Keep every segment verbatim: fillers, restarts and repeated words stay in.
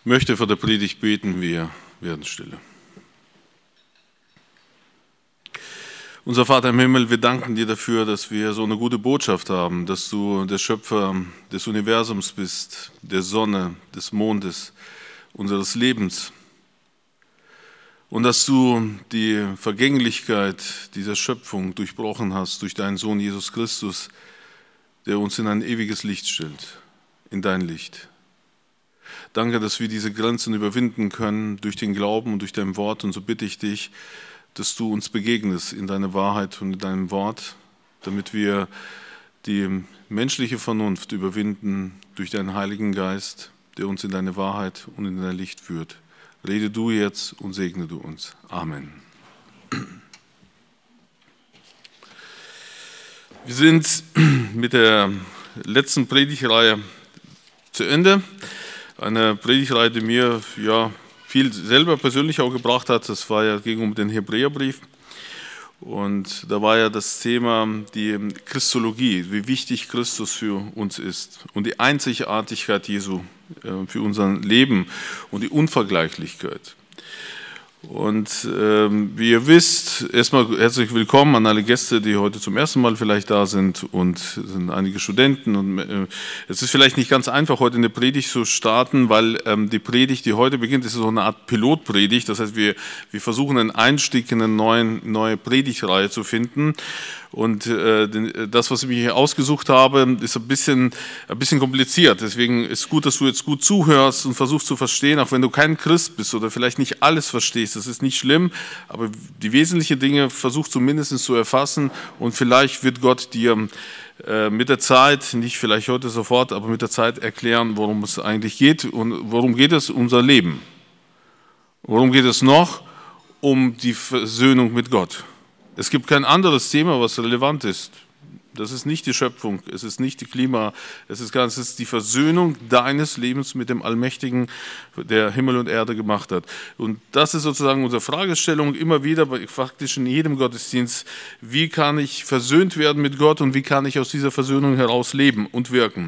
möchte vor der Predigt beten, wir werden stille. Unser Vater im Himmel, wir danken dir dafür, dass wir so eine gute Botschaft haben, dass du der Schöpfer des Universums bist, der Sonne, des Mondes, unseres Lebens. Und dass du die Vergänglichkeit dieser Schöpfung durchbrochen hast durch deinen Sohn Jesus Christus, der uns in ein ewiges Licht stellt, in dein Licht. Danke, dass wir diese Grenzen überwinden können durch den Glauben und durch dein Wort. Und so bitte ich dich, dass du uns begegnest in deiner Wahrheit und in deinem Wort, damit wir die menschliche Vernunft überwinden durch deinen Heiligen Geist, der uns in deine Wahrheit und in dein Licht führt. Rede du jetzt und segne du uns. Amen. Wir sind mit der letzten Predigtreihe zu Ende. Eine Predigtreihe, die mir ja viel selber persönlich auch gebracht hat. Das war ja ging um den Hebräerbrief. Und da war ja das Thema die Christologie, wie wichtig Christus für uns ist und die Einzigartigkeit Jesu für unser Leben und die Unvergleichlichkeit. Und ähm, wie ihr wisst, erstmal herzlich willkommen an alle Gäste, die heute zum ersten Mal vielleicht da sind, und es sind einige Studenten. Und äh, es ist vielleicht nicht ganz einfach, heute eine Predigt zu starten, weil ähm, die Predigt, die heute beginnt, ist so eine Art Pilotpredigt. Das heißt, wir, wir versuchen einen Einstieg in eine neue, neue Predigtreihe zu finden. Und äh, das, was ich mir hier ausgesucht habe, ist ein bisschen, ein bisschen kompliziert. Deswegen ist es gut, dass du jetzt gut zuhörst und versuchst zu verstehen, auch wenn du kein Christ bist oder vielleicht nicht alles verstehst. Das ist nicht schlimm, aber die wesentlichen Dinge versuch zumindest zu erfassen, und vielleicht wird Gott dir äh, mit der Zeit, nicht vielleicht heute sofort, aber mit der Zeit erklären, worum es eigentlich geht und worum geht es unser Leben. Worum geht es noch? Um die Versöhnung mit Gott. Es gibt kein anderes Thema, was relevant ist. Das ist nicht die Schöpfung, es ist nicht die Klima, es ist, es ist die Versöhnung deines Lebens mit dem Allmächtigen, der Himmel und Erde gemacht hat. Und das ist sozusagen unsere Fragestellung immer wieder, faktisch in jedem Gottesdienst. Wie kann ich versöhnt werden mit Gott und wie kann ich aus dieser Versöhnung heraus leben und wirken?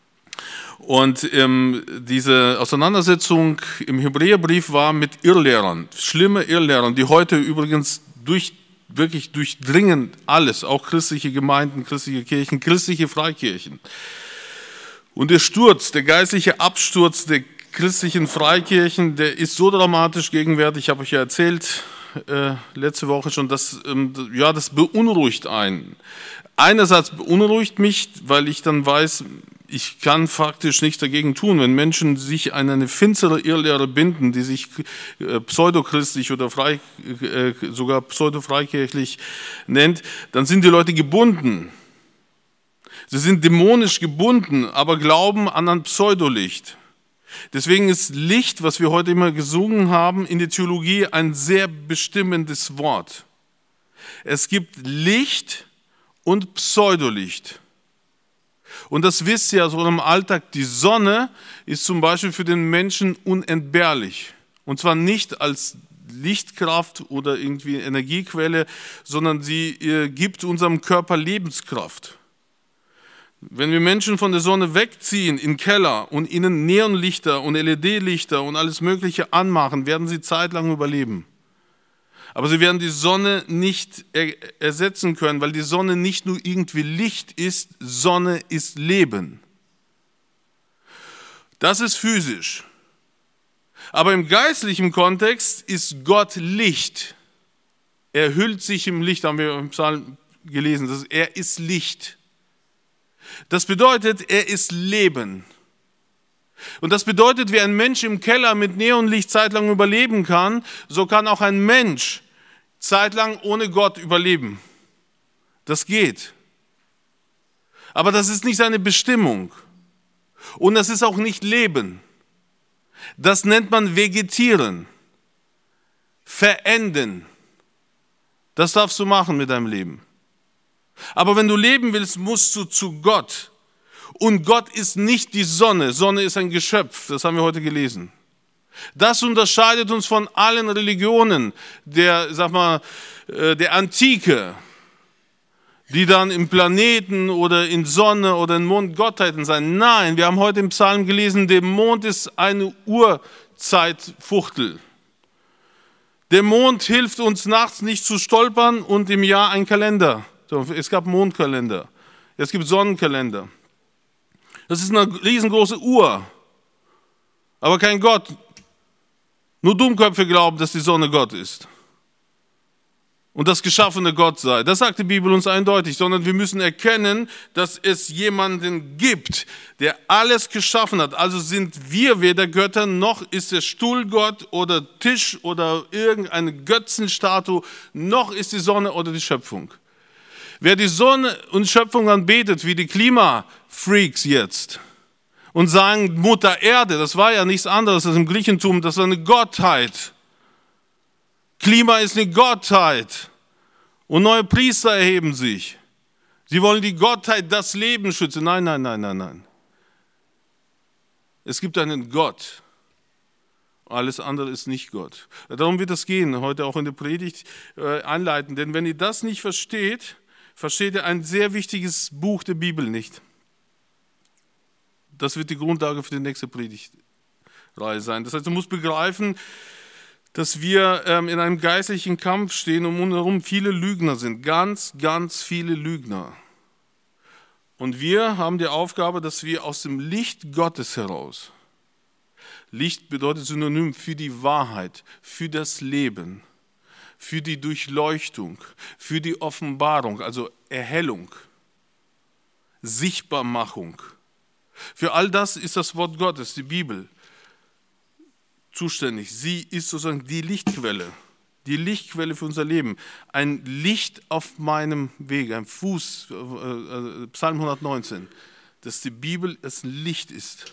Und ähm, diese Auseinandersetzung im Hebräerbrief war mit Irrlehrern, schlimme Irrlehrern, die heute übrigens durch wirklich durchdringen alles, auch christliche Gemeinden, christliche Kirchen, christliche Freikirchen. Und der Sturz, der geistliche Absturz der christlichen Freikirchen, der ist so dramatisch gegenwärtig, ich habe euch ja erzählt, äh, letzte Woche schon, dass, ähm, ja, das beunruhigt einen. Einerseits beunruhigt mich, weil ich dann weiß, ich kann faktisch nichts dagegen tun, wenn Menschen sich an eine finstere Irrlehre binden, die sich pseudochristlich oder frei, sogar pseudofreikirchlich nennt, dann sind die Leute gebunden. Sie sind dämonisch gebunden, aber glauben an ein Pseudolicht. Deswegen ist Licht, was wir heute immer gesungen haben, in der Theologie ein sehr bestimmendes Wort. Es gibt Licht und Pseudolicht. Und das wisst ihr ja so im Alltag, die Sonne ist zum Beispiel für den Menschen unentbehrlich. Und zwar nicht als Lichtkraft oder irgendwie Energiequelle, sondern sie äh, gibt unserem Körper Lebenskraft. Wenn wir Menschen von der Sonne wegziehen in den Keller und ihnen Neonlichter und L E D-Lichter und alles Mögliche anmachen, werden sie zeitlang überleben. Aber sie werden die Sonne nicht ersetzen können, weil die Sonne nicht nur irgendwie Licht ist, Sonne ist Leben. Das ist physisch. Aber im geistlichen Kontext ist Gott Licht. Er hüllt sich im Licht, haben wir im Psalm gelesen. Er ist Licht. Das bedeutet, er ist Leben. Und das bedeutet, wie ein Mensch im Keller mit Neonlicht zeitlang überleben kann, so kann auch ein Mensch zeitlang ohne Gott überleben. Das geht. Aber das ist nicht seine Bestimmung. Und das ist auch nicht Leben. Das nennt man Vegetieren, Verenden. Das darfst du machen mit deinem Leben. Aber wenn du leben willst, musst du zu Gott. Und Gott ist nicht die Sonne. Sonne ist ein Geschöpf, das haben wir heute gelesen. Das unterscheidet uns von allen Religionen der, sag mal, der Antike. die dann im Planeten oder in Sonne oder im Mond Gottheiten sein. Nein, wir haben heute im Psalm gelesen, der Mond ist eine Uhrzeitfuchtel. Der Mond hilft uns nachts nicht zu stolpern und im Jahr ein Kalender. Es gab Mondkalender, es gibt Sonnenkalender. Das ist eine riesengroße Uhr, aber kein Gott. Nur Dummköpfe glauben, dass die Sonne Gott ist und das geschaffene Gott sei. Das sagt die Bibel uns eindeutig, sondern wir müssen erkennen, dass es jemanden gibt, der alles geschaffen hat. Also sind wir weder Götter, noch ist der Stuhl Gott oder Tisch oder irgendeine Götzenstatue, noch ist die Sonne oder die Schöpfung. Wer die Sonne und Schöpfung anbetet, wie die Klimafreaks jetzt, und sagen, Mutter Erde, das war ja nichts anderes als im Griechentum, das war eine Gottheit. Klima ist eine Gottheit. Und neue Priester erheben sich. Sie wollen die Gottheit, das Leben schützen. Nein, nein, nein, nein, nein. Es gibt einen Gott. Alles andere ist nicht Gott. Darum wird es gehen, heute auch in der Predigt äh, einleiten. Denn wenn ihr das nicht versteht, versteht ihr ein sehr wichtiges Buch der Bibel nicht. Das wird die Grundlage für die nächste Predigtreihe sein. Das heißt, du musst begreifen, dass wir ähm, in einem geistlichen Kampf stehen und um uns herum viele Lügner sind. Ganz, ganz viele Lügner. Und wir haben die Aufgabe, dass wir aus dem Licht Gottes heraus, Licht bedeutet Synonym für die Wahrheit, für das Leben, für die Durchleuchtung, für die Offenbarung, also Erhellung, Sichtbarmachung. Für all das ist das Wort Gottes, die Bibel, zuständig. Sie ist sozusagen die Lichtquelle, die Lichtquelle für unser Leben. Ein Licht auf meinem Weg, ein Fuß, äh, Psalm hundertneunzehn, dass die Bibel es ein Licht ist.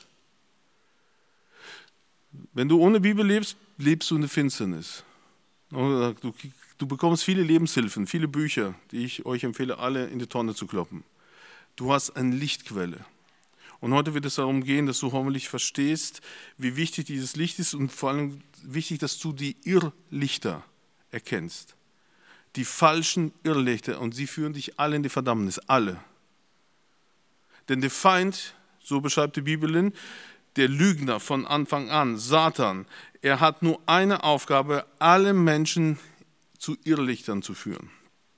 Wenn du ohne Bibel lebst, lebst du in der Finsternis. Du, du bekommst viele Lebenshilfen, viele Bücher, die ich euch empfehle, alle in die Tonne zu kloppen. Du hast eine Lichtquelle. Und heute wird es darum gehen, dass du hoffentlich verstehst, wie wichtig dieses Licht ist und vor allem wichtig, dass du die Irrlichter erkennst. Die falschen Irrlichter, und sie führen dich alle in die Verdammnis, alle. Denn der Feind, so beschreibt die Bibel, der Lügner von Anfang an, Satan, er hat nur eine Aufgabe, alle Menschen zu Irrlichtern zu führen.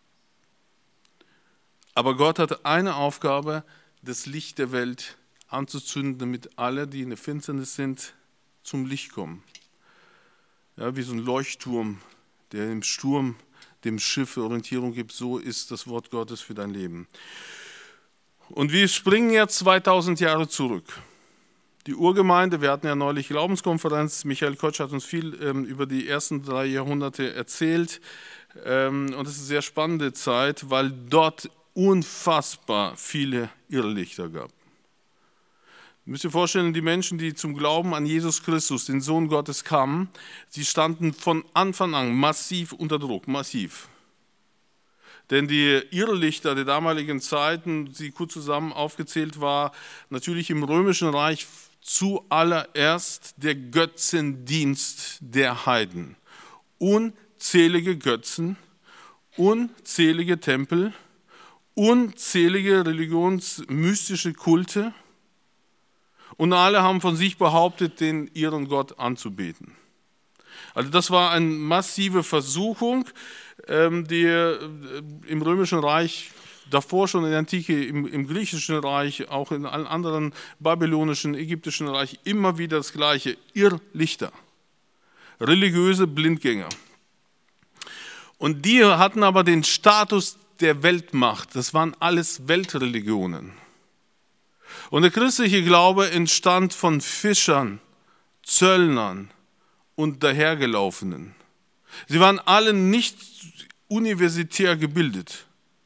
Aber Gott hatte eine Aufgabe, das Licht der Welt anzuzünden, damit alle, die in der Finsternis sind, zum Licht kommen. Ja, wie so ein Leuchtturm, der im Sturm dem Schiff Orientierung gibt, so ist das Wort Gottes für dein Leben. Und wir springen jetzt zweitausend Jahre zurück. Die Urgemeinde, wir hatten ja neulich Glaubenskonferenz, Michael Kotsch hat uns viel ähm, über die ersten drei Jahrhunderte erzählt. Ähm, und es ist eine sehr spannende Zeit, weil dort unfassbar viele Irrlichter gab. Ihr müsst ihr vorstellen, die Menschen, die zum Glauben an Jesus Christus, den Sohn Gottes, kamen, sie standen von Anfang an massiv unter Druck, massiv. Denn die Irrlichter der damaligen Zeiten, die kurz zusammen aufgezählt war, natürlich im Römischen Reich zuallererst der Götzendienst der Heiden. Unzählige Götzen, unzählige Tempel, unzählige religionsmystische Kulte, und alle haben von sich behauptet, den ihren Gott anzubeten. Also das war eine massive Versuchung, die im Römischen Reich, davor schon in der Antike, im, im Griechischen Reich, auch in allen anderen babylonischen, ägyptischen Reich, immer wieder das Gleiche, Irrlichter, religiöse Blindgänger. Und die hatten aber den Status der Weltmacht, das waren alles Weltreligionen. Und der christliche Glaube entstand von Fischern, Zöllnern und Dahergelaufenen. Sie waren alle nicht universitär gebildet.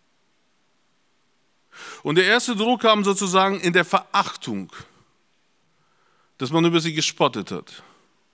Und der erste Druck kam sozusagen in der Verachtung, dass man über sie gespottet hat.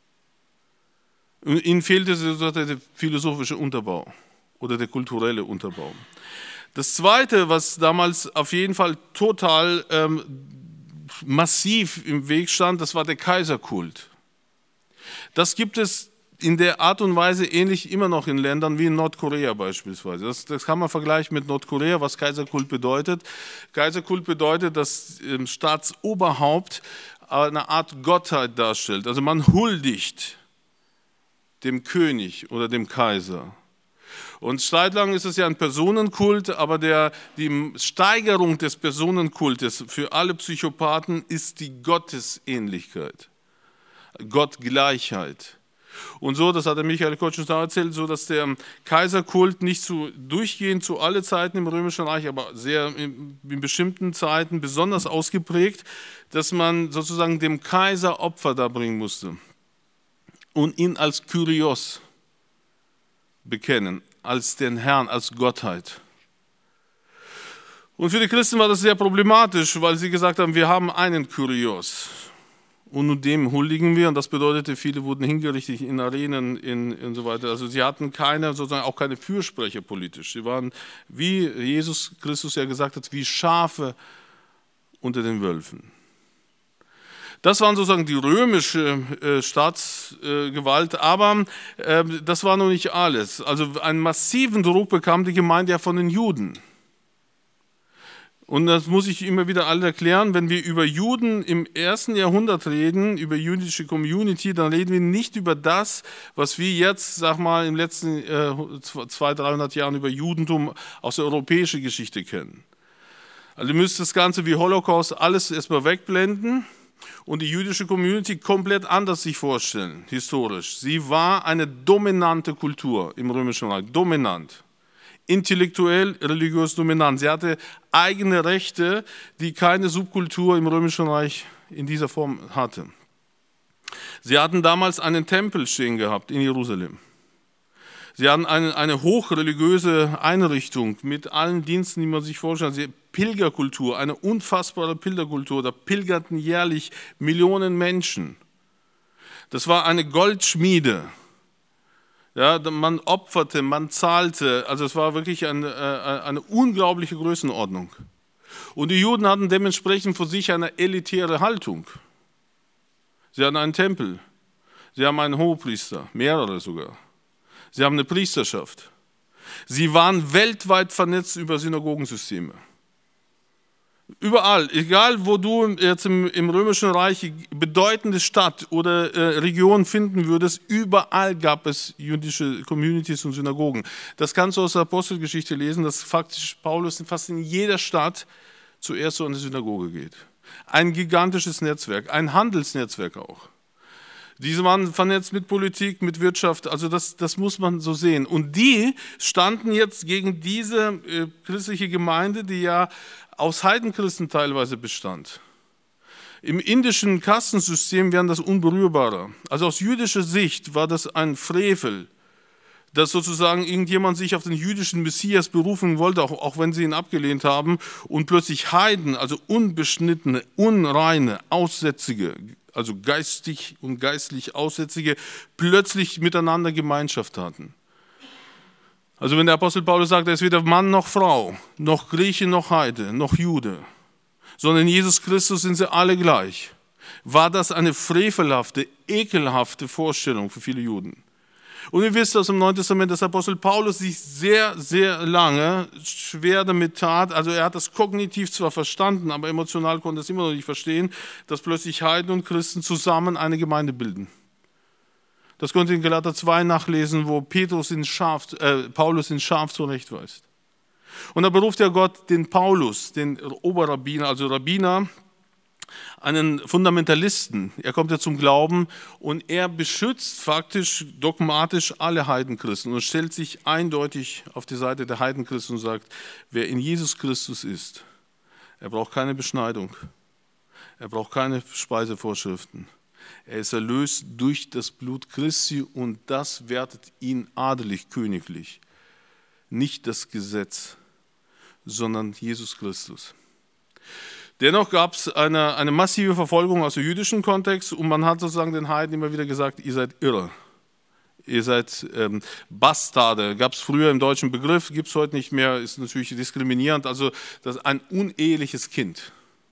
Und ihnen fehlte der philosophische Unterbau oder der kulturelle Unterbau. Das Zweite, was damals auf jeden Fall total ähm, massiv im Weg stand, das war der Kaiserkult. Das gibt es in der Art und Weise ähnlich immer noch in Ländern wie in Nordkorea beispielsweise. Das, das kann man vergleichen mit Nordkorea, was Kaiserkult bedeutet. Kaiserkult bedeutet, dass das Staatsoberhaupt eine Art Gottheit darstellt. Also man huldigt dem König oder dem Kaiser. Und zeitlang ist es ja ein Personenkult, aber der, die Steigerung des Personenkultes für alle Psychopathen ist die Gottesähnlichkeit, Gottgleichheit. Und so, das hat der Michael Kotschenstau erzählt, so dass der Kaiserkult nicht so durchgehend zu alle Zeiten im Römischen Reich, aber sehr in, in bestimmten Zeiten besonders ausgeprägt, dass man sozusagen dem Kaiser Opfer darbringen musste und ihn als Kyrios bekennen, als den Herrn, als Gottheit. Und für die Christen war das sehr problematisch, weil sie gesagt haben, wir haben einen Kyrios. Und nun dem huldigen wir, und das bedeutete, viele wurden hingerichtet in Arenen in, und so weiter. Also sie hatten keine, sozusagen auch keine Fürsprecher politisch. Sie waren, wie Jesus Christus ja gesagt hat, wie Schafe unter den Wölfen. Das waren sozusagen die römische äh, Staatsgewalt, äh, aber äh, das war noch nicht alles. Also einen massiven Druck bekam die Gemeinde ja von den Juden. Und das muss ich immer wieder allen erklären, wenn wir über Juden im ersten Jahrhundert reden, über jüdische Community, dann reden wir nicht über das, was wir jetzt, sag mal, im letzten äh, zweihundert, dreihundert Jahren über Judentum aus der europäischen Geschichte kennen. Also ihr müsst das Ganze wie Holocaust alles erstmal wegblenden und die jüdische Community komplett anders sich vorstellen, historisch. Sie war eine dominante Kultur im Römischen Reich, dominant. Intellektuell, religiös dominant. Sie hatte eigene Rechte, die keine Subkultur im Römischen Reich in dieser Form hatte. Sie hatten damals einen Tempel stehen gehabt in Jerusalem. Sie hatten eine, eine hochreligiöse Einrichtung mit allen Diensten, die man sich vorstellt. Sie Pilgerkultur, eine unfassbare Pilgerkultur. Da pilgerten jährlich Millionen Menschen. Das war eine Goldschmiede. Ja, man opferte, man zahlte, also es war wirklich eine, eine unglaubliche Größenordnung. Und die Juden hatten dementsprechend für sich eine elitäre Haltung. Sie hatten einen Tempel, sie haben einen Hohepriester, mehrere sogar. Sie haben eine Priesterschaft. Sie waren weltweit vernetzt über Synagogensysteme. Überall, egal wo du jetzt im, im Römischen Reich bedeutende Stadt oder äh, Region finden würdest, überall gab es jüdische Communities und Synagogen. Das kannst du aus der Apostelgeschichte lesen, dass faktisch Paulus fast in jeder Stadt zuerst zu einer Synagoge geht. Ein gigantisches Netzwerk, ein Handelsnetzwerk auch. Diese waren vernetzt mit Politik, mit Wirtschaft, also das, das muss man so sehen. Und die standen jetzt gegen diese äh, christliche Gemeinde, die ja aus Heidenchristen teilweise bestand. Im indischen Kastensystem wären das unberührbarer. Also aus jüdischer Sicht war das ein Frevel, dass sozusagen irgendjemand sich auf den jüdischen Messias berufen wollte, auch, auch wenn sie ihn abgelehnt haben, und plötzlich Heiden, also unbeschnittene, unreine, Aussätzige, also geistig und geistlich Aussätzige, plötzlich miteinander Gemeinschaft hatten. Also wenn der Apostel Paulus sagt, er ist weder Mann noch Frau, noch Grieche noch Heide, noch Jude, sondern in Jesus Christus sind sie alle gleich, war das eine frevelhafte, ekelhafte Vorstellung für viele Juden. Und ihr wisst aus dem Neuen Testament, dass Apostel Paulus sich sehr, sehr lange schwer damit tat. Also er hat das kognitiv zwar verstanden, aber emotional konnte er es immer noch nicht verstehen, dass plötzlich Heiden und Christen zusammen eine Gemeinde bilden. Das könnt ihr in Galater zwei nachlesen, wo Petrus in Schaf, äh, Paulus in Schaf zurechtweist. Und da beruft ja Gott den Paulus, den Oberrabbiner, also Rabbiner, einen Fundamentalisten. Er kommt ja zum Glauben und er beschützt faktisch dogmatisch alle Heidenchristen und stellt sich eindeutig auf die Seite der Heidenchristen und sagt, wer in Jesus Christus ist, er braucht keine Beschneidung, er braucht keine Speisevorschriften. Er ist erlöst durch das Blut Christi und das wertet ihn adelig, königlich. Nicht das Gesetz, sondern Jesus Christus. Dennoch gab es eine, eine massive Verfolgung aus dem jüdischen Kontext und man hat sozusagen den Heiden immer wieder gesagt, ihr seid irre. Ihr seid ähm, Bastarde. Gab es früher im deutschen Begriff, gibt es heute nicht mehr, ist natürlich diskriminierend. Also das ein uneheliches Kind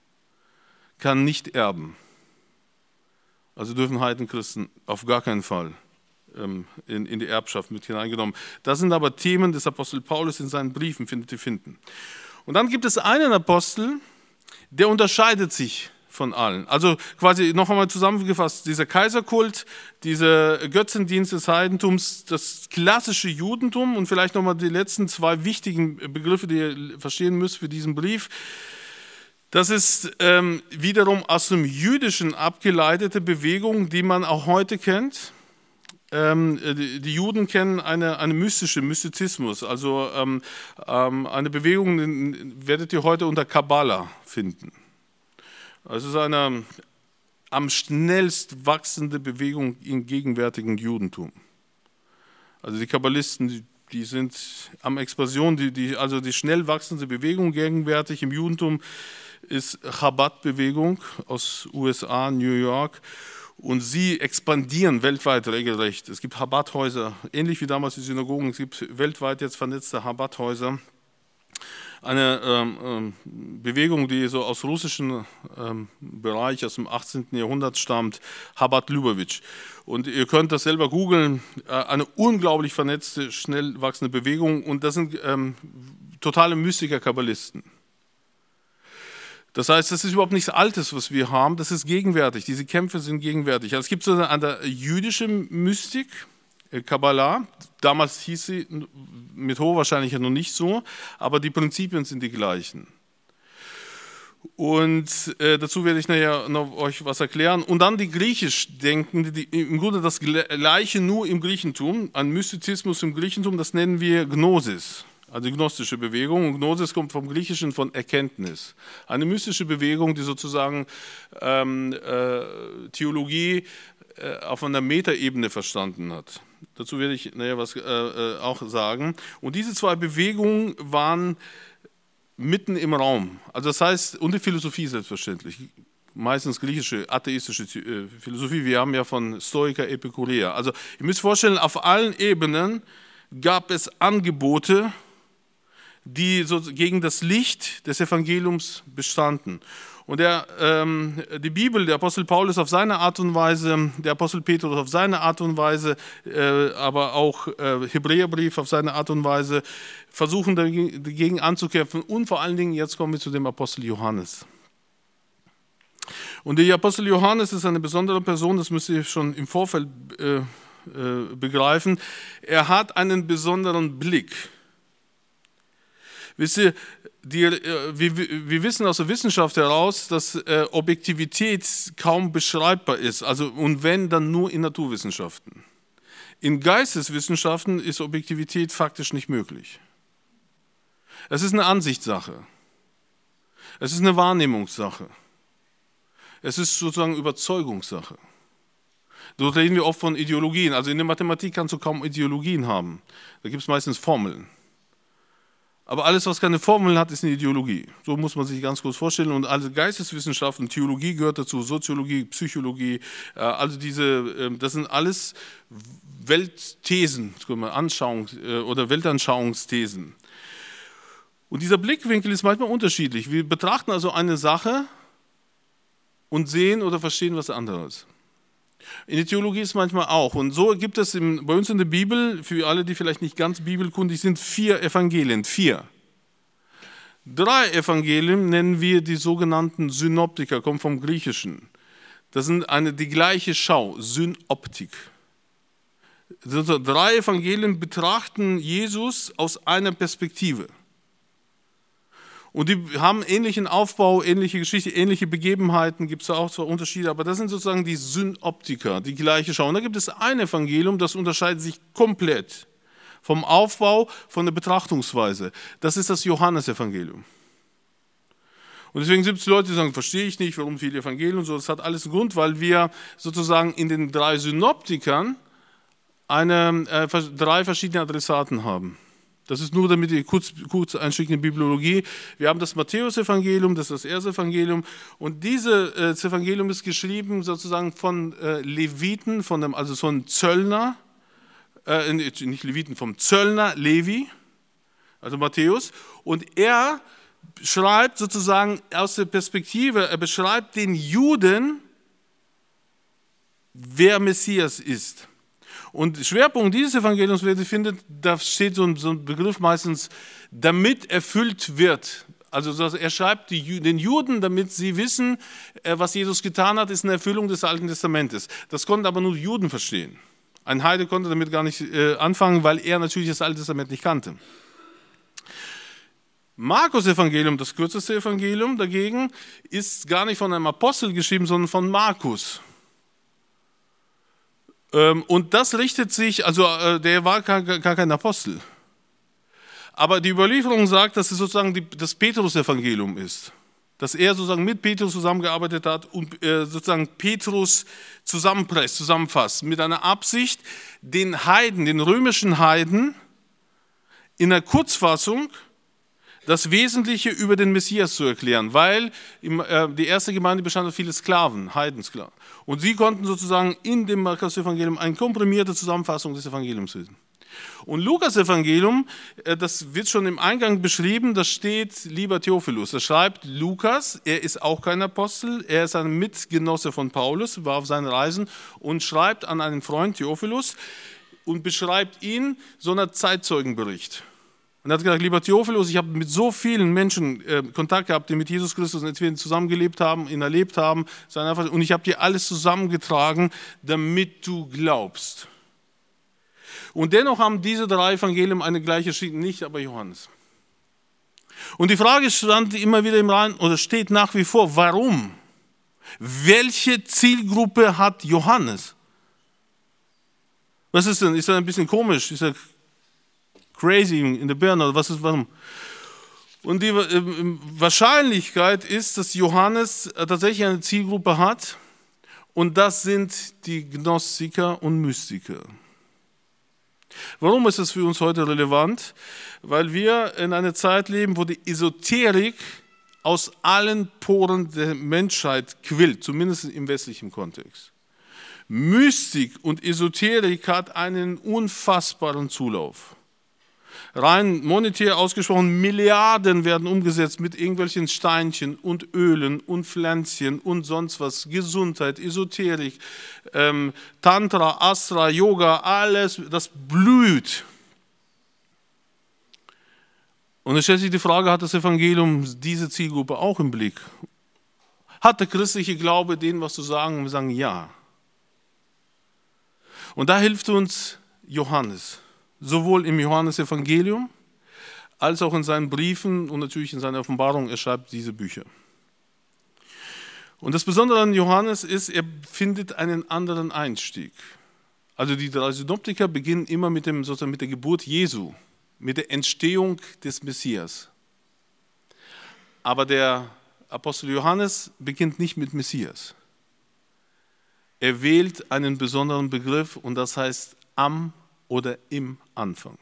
kann nicht erben. Also dürfen Heidenchristen auf gar keinen Fall in, in die Erbschaft mit hineingenommen. Das sind aber Themen des Apostel Paulus in seinen Briefen, findet ihr finden. Und dann gibt es einen Apostel, der unterscheidet sich von allen. Also quasi noch einmal zusammengefasst, dieser Kaiserkult, dieser Götzendienst des Heidentums, das klassische Judentum und vielleicht nochmal die letzten zwei wichtigen Begriffe, die ihr verstehen müsst für diesen Brief. Das ist ähm, wiederum aus dem Jüdischen abgeleitete Bewegung, die man auch heute kennt. Ähm, die, die Juden kennen eine, eine mystische Mystizismus, also ähm, ähm, eine Bewegung, die werdet ihr heute unter Kabbala finden. Es ist eine am schnellst wachsende Bewegung im gegenwärtigen Judentum. Also die Kabbalisten, die, die sind am Expansion, die, die, also die schnell wachsende Bewegung gegenwärtig im Judentum ist Chabad-Bewegung aus U S A, New York. Und sie expandieren weltweit regelrecht. Es gibt Chabad-Häuser, ähnlich wie damals die Synagogen. Es gibt weltweit jetzt vernetzte Chabad-Häuser. Eine ähm, Bewegung, die so aus russischen ähm, Bereich, aus dem achtzehnten Jahrhundert stammt, Chabad Lubavitch. Und ihr könnt das selber googeln, äh, eine unglaublich vernetzte, schnell wachsende Bewegung. Und das sind ähm, totale Mystiker-Kabbalisten. Das heißt, das ist überhaupt nichts Altes, was wir haben, das ist gegenwärtig, diese Kämpfe sind gegenwärtig. Also es gibt so eine, eine jüdische Mystik, Kabbalah, damals hieß sie mit hoher Wahrscheinlichkeit noch nicht so, aber die Prinzipien sind die gleichen. Und äh, dazu werde ich nachher noch euch was erklären. Und dann die Griechisch-Denkende, die im Grunde das Gleiche nur im Griechentum, ein Mystizismus im Griechentum, das nennen wir Gnosis. Also die gnostische Bewegung. Und Gnosis kommt vom Griechischen von Erkenntnis. Eine mystische Bewegung, die sozusagen ähm, äh, Theologie äh, auf einer Metaebene verstanden hat. Dazu werde ich naja, was äh, äh, auch sagen. Und diese zwei Bewegungen waren mitten im Raum. Also das heißt, und die Philosophie selbstverständlich. Meistens griechische, atheistische äh, Philosophie. Wir haben ja von Stoiker, Epikureer. Also ihr müsst vorstellen, auf allen Ebenen gab es Angebote, die so gegen das Licht des Evangeliums bestanden. Und der, ähm, die Bibel, der Apostel Paulus auf seine Art und Weise, der Apostel Petrus auf seine Art und Weise, äh, aber auch äh, Hebräerbrief auf seine Art und Weise, versuchen dagegen, dagegen anzukämpfen. Und vor allen Dingen, jetzt kommen wir zu dem Apostel Johannes. Und der Apostel Johannes ist eine besondere Person, das müsst ihr schon im Vorfeld äh, äh, begreifen. Er hat einen besonderen Blick. Wisst ihr, die, wir, wir wissen aus der Wissenschaft heraus, dass äh, Objektivität kaum beschreibbar ist. Also, und wenn, dann nur in Naturwissenschaften. In Geisteswissenschaften ist Objektivität faktisch nicht möglich. Es ist eine Ansichtssache. Es ist eine Wahrnehmungssache. Es ist sozusagen Überzeugungssache. Dort reden wir oft von Ideologien. Also in der Mathematik kannst du kaum Ideologien haben. Da gibt es meistens Formeln. Aber alles, was keine Formeln hat, ist eine Ideologie. So muss man sich ganz kurz vorstellen. Und alle Geisteswissenschaften, Theologie gehört dazu, Soziologie, Psychologie, also diese, das sind alles Weltthesen, Anschauungs- oder Weltanschauungsthesen. Und dieser Blickwinkel ist manchmal unterschiedlich. Wir betrachten also eine Sache und sehen oder verstehen was anderes. In der Theologie ist es manchmal auch. Und so gibt es im, bei uns in der Bibel, für alle, die vielleicht nicht ganz bibelkundig sind, vier Evangelien. Vier. Drei Evangelien nennen wir die sogenannten Synoptiker, kommen vom Griechischen. Das sind eine, die gleiche Schau, Synoptik. Also drei Evangelien betrachten Jesus aus einer Perspektive. Und die haben ähnlichen Aufbau, ähnliche Geschichte, ähnliche Begebenheiten, gibt es auch zwar Unterschiede, aber das sind sozusagen die Synoptiker, die gleiche Schau. Und da gibt es ein Evangelium, das unterscheidet sich komplett vom Aufbau, von der Betrachtungsweise. Das ist das Johannesevangelium. Und deswegen gibt es Leute, die sagen, verstehe ich nicht, warum viele Evangelien und so. Das hat alles einen Grund, weil wir sozusagen in den drei Synoptikern eine, äh, drei verschiedene Adressaten haben. Das ist nur, damit ihr kurz, kurz einsteigen in die Bibliologie. Wir haben das Matthäus-Evangelium, das ist das erste Evangelium. Und dieses äh, Evangelium ist geschrieben sozusagen von äh, Leviten, von dem, also so ein Zöllner, äh, nicht Leviten, vom Zöllner Levi, also Matthäus. Und er schreibt sozusagen aus der Perspektive, er beschreibt den Juden, wer Messias ist. Und Schwerpunkt dieses Evangeliums, wer sie findet, da steht so ein, so ein Begriff meistens, damit erfüllt wird. Also er schreibt die, den Juden, damit sie wissen, was Jesus getan hat, ist eine Erfüllung des Alten Testamentes. Das konnten aber nur die Juden verstehen. Ein Heide konnte damit gar nicht äh, anfangen, weil er natürlich das Alte Testament nicht kannte. Markus Evangelium, das kürzeste Evangelium dagegen, ist gar nicht von einem Apostel geschrieben, sondern von Markus. Ähm, und das richtet sich, also äh, der war gar, gar kein Apostel. Aber die Überlieferung sagt, dass es sozusagen die, das Petrus-Evangelium ist. Dass er sozusagen mit Petrus zusammengearbeitet hat und äh, sozusagen Petrus zusammenpresst, zusammenfasst. Mit einer Absicht, den Heiden, den römischen Heiden, in einer Kurzfassung das Wesentliche über den Messias zu erklären. Weil im, äh, die erste Gemeinde bestand aus vielen Sklaven, Heidensklaven. Und sie konnten sozusagen in dem Markus-Evangelium eine komprimierte Zusammenfassung des Evangeliums lesen. Und Lukas-Evangelium, das wird schon im Eingang beschrieben, da steht, lieber Theophilus, da schreibt Lukas, er ist auch kein Apostel, er ist ein Mitgenosse von Paulus, war auf seinen Reisen und schreibt an einen Freund Theophilus und beschreibt ihn so einen Zeitzeugenbericht. Und er hat gesagt, lieber Theophilus, ich habe mit so vielen Menschen äh, Kontakt gehabt, die mit Jesus Christus entweder zusammengelebt haben, ihn erlebt haben, und ich habe dir alles zusammengetragen, damit du glaubst. Und dennoch haben diese drei Evangelien eine gleiche Schiene, nicht aber Johannes. Und die Frage stand immer wieder im Raum, oder steht nach wie vor, warum? Welche Zielgruppe hat Johannes? Was ist denn? Ist er ein bisschen komisch? Ist er crazy in der Birne? Oder was ist, warum? Und die Wahrscheinlichkeit ist, dass Johannes tatsächlich eine Zielgruppe hat, und das sind die Gnostiker und Mystiker. Warum ist das für uns heute relevant? Weil wir in einer Zeit leben, wo die Esoterik aus allen Poren der Menschheit quillt, zumindest im westlichen Kontext. Mystik und Esoterik hat einen unfassbaren Zulauf. Rein monetär ausgesprochen, Milliarden werden umgesetzt mit irgendwelchen Steinchen und Ölen und Pflänzchen und sonst was. Gesundheit, Esoterik, ähm, Tantra, Astra, Yoga, alles, das blüht. Und es stellt sich die Frage, hat das Evangelium diese Zielgruppe auch im Blick? Hat der christliche Glaube denen was zu sagen? Und wir sagen ja. Und da hilft uns Johannes. Sowohl im Johannesevangelium als auch in seinen Briefen und natürlich in seiner Offenbarung, er schreibt diese Bücher. Und das Besondere an Johannes ist, er findet einen anderen Einstieg. Also die drei Synoptiker beginnen immer mit, dem, sozusagen mit der Geburt Jesu, mit der Entstehung des Messias. Aber der Apostel Johannes beginnt nicht mit Messias. Er wählt einen besonderen Begriff und das heißt am oder im Anfang.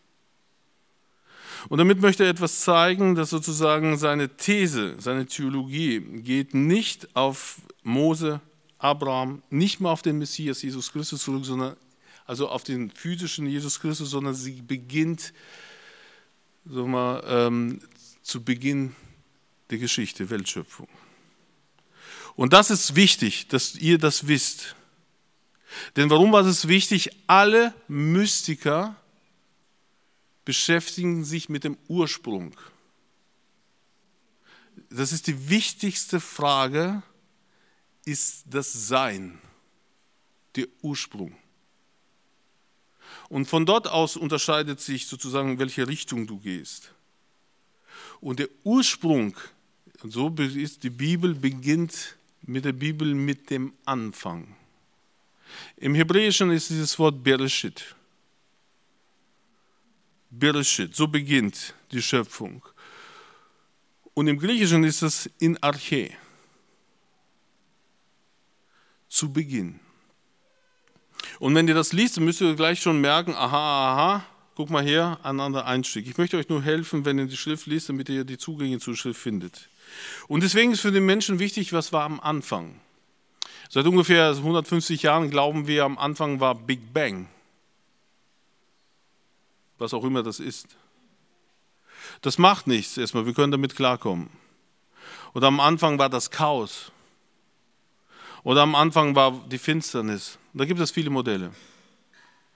Und damit möchte er etwas zeigen, dass sozusagen seine These, seine Theologie geht nicht auf Mose, Abraham, nicht mal auf den Messias Jesus Christus zurück, sondern also auf den physischen Jesus Christus, sondern sie beginnt so mal, ähm, zu Beginn der Geschichte, Weltschöpfung. Und das ist wichtig, dass ihr das wisst. Denn warum war es wichtig? Alle Mystiker beschäftigen sich mit dem Ursprung. Das ist die wichtigste Frage, ist das Sein, der Ursprung. Und von dort aus unterscheidet sich sozusagen, in welche Richtung du gehst. Und der Ursprung, so ist die Bibel, beginnt mit der Bibel mit dem Anfang. Im Hebräischen ist dieses Wort Bereshit. Bereshit, so beginnt die Schöpfung. Und im Griechischen ist es in Arche. Zu Beginn. Und wenn ihr das liest, dann müsst ihr gleich schon merken, aha, aha, guck mal her, ein anderer Einstieg. Ich möchte euch nur helfen, wenn ihr die Schrift liest, damit ihr die Zugänge zur Schrift findet. Und deswegen ist für den Menschen wichtig, was war am Anfang. Seit ungefähr hundertfünfzig Jahren glauben wir, am Anfang war Big Bang. Was auch immer das ist. Das macht nichts erstmal, wir können damit klarkommen. Oder am Anfang war das Chaos. Oder am Anfang war die Finsternis. Da gibt es viele Modelle.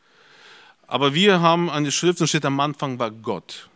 Aber wir haben eine Schrift, und steht, am Anfang war Gott.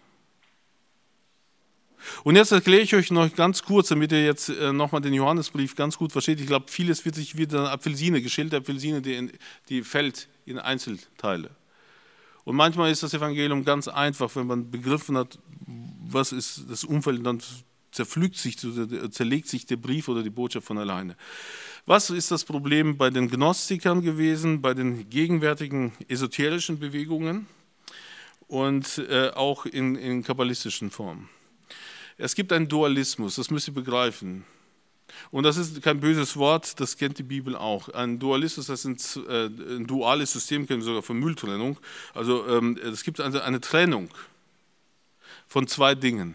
Und jetzt erkläre ich euch noch ganz kurz, damit ihr jetzt äh, nochmal den Johannesbrief ganz gut versteht. Ich glaube, vieles wird sich wieder eine Apfelsine, geschälte Apfelsine, die, in, die fällt in Einzelteile. Und manchmal ist das Evangelium ganz einfach, wenn man begriffen hat, was ist das Umfeld, dann zerpflügt sich, zerlegt sich der Brief oder die Botschaft von alleine. Was ist das Problem bei den Gnostikern gewesen, bei den gegenwärtigen esoterischen Bewegungen und äh, auch in, in kabbalistischen Formen? Es gibt einen Dualismus, das müsst ihr begreifen. Und das ist kein böses Wort, das kennt die Bibel auch. Ein Dualismus, das ist ein, äh, ein duales System, kennen wir sogar von Mülltrennung. Also ähm, es gibt also eine Trennung von zwei Dingen.